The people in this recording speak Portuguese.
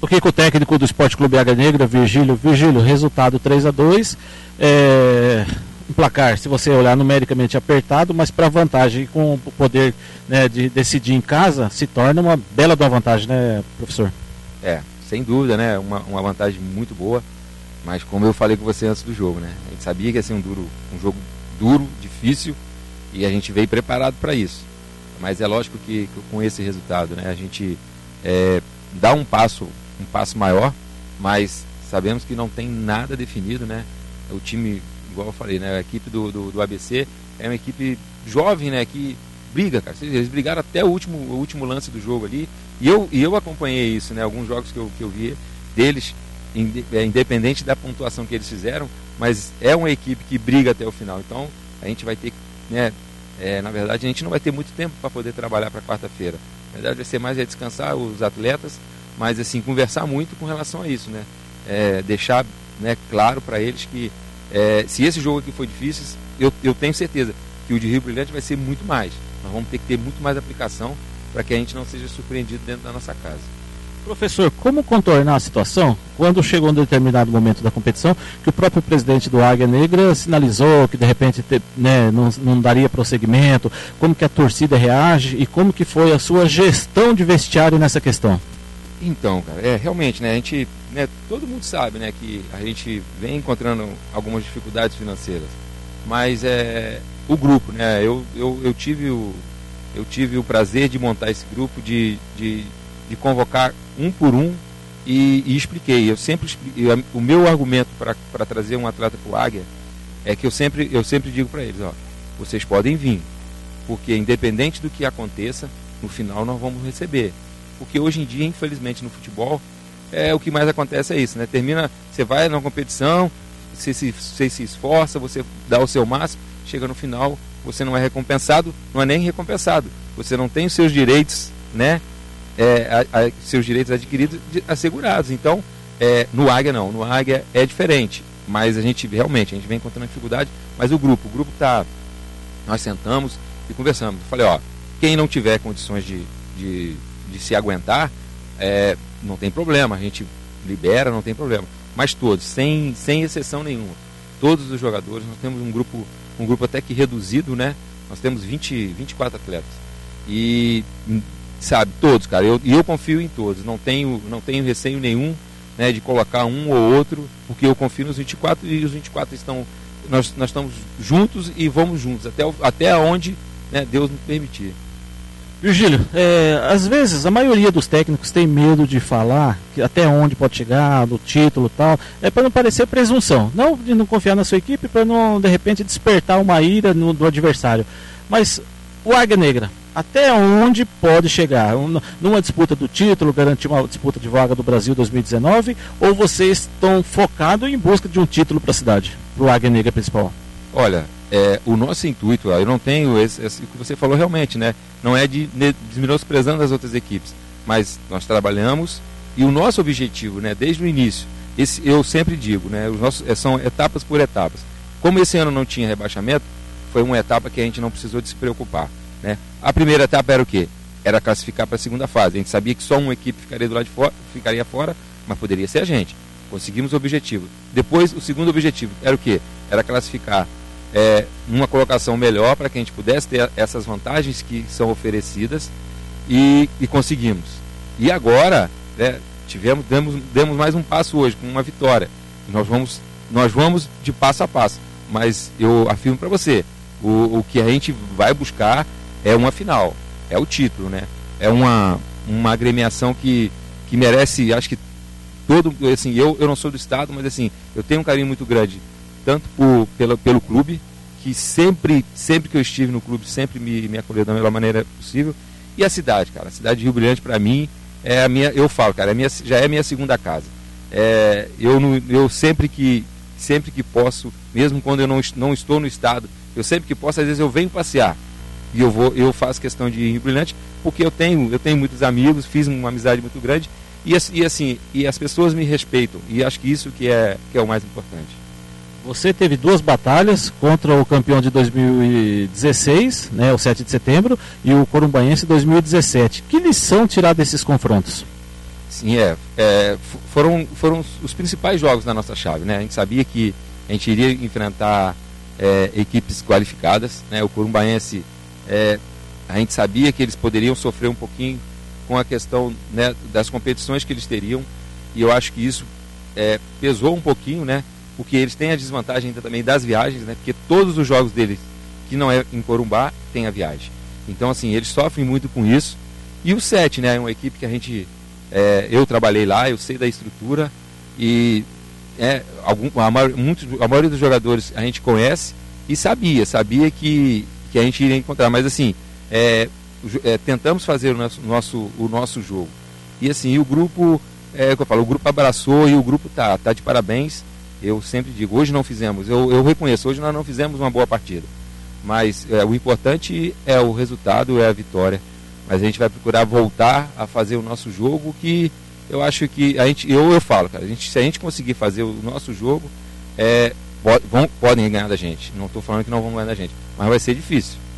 Porque com o técnico do Esporte Clube Águia Negra, Virgílio, resultado 3-2, um placar, se você olhar numericamente apertado, mas para vantagem, com o poder, né, de decidir em casa, se torna uma bela de uma vantagem, né, professor? Sem dúvida, né, uma vantagem muito boa, mas como eu falei com você antes do jogo, né, a gente sabia que ia ser um jogo duro, difícil, e a gente veio preparado para isso. Mas é lógico que com esse resultado, né, a gente dá um passo maior, mas sabemos que não tem nada definido, né? O time, igual eu falei, né, a equipe do ABC é uma equipe jovem, né, que briga, cara. Eles brigaram até o último lance do jogo ali, e eu acompanhei isso, né, alguns jogos que eu vi deles, independente da pontuação que eles fizeram, mas é uma equipe que briga até o final. Então a gente vai ter, né, na verdade a gente não vai ter muito tempo para poder trabalhar para quarta-feira. Na verdade vai ser mais descansar os atletas, mas assim, conversar muito com relação a isso, né? Deixar, né, claro para eles que se esse jogo aqui foi difícil, eu tenho certeza que o de Rio Brilhante vai ser muito mais. Nós vamos ter que ter muito mais aplicação para que a gente não seja surpreendido dentro da nossa casa. Professor, como contornar a situação quando chegou um determinado momento da competição que o próprio presidente do Águia Negra sinalizou que de repente, né, não daria prosseguimento, como que a torcida reage e como que foi a sua gestão de vestiário nessa questão? Então, cara, realmente, né, a gente, né, todo mundo sabe, né, que a gente vem encontrando algumas dificuldades financeiras, mas o grupo, né, eu tive o prazer de montar esse grupo, de convocar um por um e expliquei. O meu argumento para trazer um atleta para o Águia é que eu sempre digo para eles, vocês podem vir, porque independente do que aconteça, no final nós vamos receber. Porque hoje em dia, infelizmente, no futebol, o que mais acontece é isso, né? Termina, você vai na competição, você se esforça, você dá o seu máximo, chega no final, você não é recompensado, não é nem recompensado, você não tem os seus direitos, né? Seus direitos adquiridos, assegurados. Então, no Águia não, no Águia é diferente, mas a gente vem encontrando dificuldade, mas o grupo tá, nós sentamos e conversamos. Eu falei, quem não tiver condições de se aguentar, não tem problema, a gente libera, não tem problema, mas todos, sem exceção nenhuma, todos os jogadores, nós temos um grupo até que reduzido, né? Nós temos 24 atletas e sabe, todos, cara, eu confio em todos, não tenho receio nenhum, né, de colocar um ou outro, porque eu confio nos 24 e os 24 nós estamos juntos e vamos juntos até onde, né, Deus nos permitir. Virgílio, às vezes a maioria dos técnicos tem medo de falar que até onde pode chegar, no título e tal, para não parecer presunção, não de não confiar na sua equipe, para não de repente despertar uma ira do adversário, mas o Águia Negra, até onde pode chegar? Numa disputa do título, garantir uma disputa de vaga do Brasil 2019, ou vocês estão focados em busca de um título para a cidade, para o Águia Negra principal? Olha, o nosso intuito, eu não tenho o que você falou realmente, né? Não é de desmenosprezando as outras equipes, mas nós trabalhamos e o nosso objetivo, né, desde o início, eu sempre digo, né, são etapas por etapas. Como esse ano não tinha rebaixamento, foi uma etapa que a gente não precisou de se preocupar, né? A primeira etapa era o quê? Era classificar para a segunda fase. A gente sabia que só uma equipe ficaria do lado de fora, ficaria fora, mas poderia ser a gente. Conseguimos o objetivo. Depois, o segundo objetivo era o quê? Era classificar numa colocação melhor para que a gente pudesse ter essas vantagens que são oferecidas e conseguimos. E agora, né, demos mais um passo hoje com uma vitória. Nós vamos de passo a passo, mas eu afirmo para você, o que a gente vai buscar é uma final, é o título, né? É uma agremiação que merece, acho que todo, assim, eu não sou do estado, mas assim, eu tenho um carinho muito grande tanto pelo clube, que sempre que eu estive no clube, sempre me acolheu da melhor maneira possível, e a cidade, cara, a cidade de Rio Brilhante, para mim, é a minha, eu falo, cara, já é a minha segunda casa. Eu sempre que posso, mesmo quando eu não estou no estado, eu sempre que posso, às vezes eu venho passear, e eu faço questão de ir em Rio Brilhante, porque eu tenho muitos amigos, fiz uma amizade muito grande, e as pessoas me respeitam, e acho que isso que é o mais importante. Você teve 2 batalhas contra o campeão de 2016, né, o 7 de setembro, e o Corumbaense 2017. Que lição tirar desses confrontos? Sim, foram os principais jogos da nossa chave, né? A gente sabia que a gente iria enfrentar equipes qualificadas, né? O Corumbaense, a gente sabia que eles poderiam sofrer um pouquinho com a questão, né, das competições que eles teriam, e eu acho que isso pesou um pouquinho, né? Porque eles têm a desvantagem ainda também das viagens, né? Porque todos os jogos deles, que não é em Corumbá, tem a viagem. Então, assim, eles sofrem muito com isso. E o 7, né? É uma equipe que a gente... eu trabalhei lá, eu sei da estrutura, e a maioria dos jogadores a gente conhece e sabia que a gente iria encontrar. Mas, assim, tentamos fazer o nosso jogo. E, assim, o grupo... que eu falo, o grupo abraçou e o grupo tá de parabéns. Eu sempre digo, hoje não fizemos, eu reconheço, hoje nós não fizemos uma boa partida, mas o importante é o resultado, é a vitória. Mas a gente vai procurar voltar a fazer o nosso jogo, que eu acho que eu falo, cara, se a gente conseguir fazer o nosso jogo, podem ganhar da gente. Não estou falando que não vão ganhar da gente, mas vai ser difícil.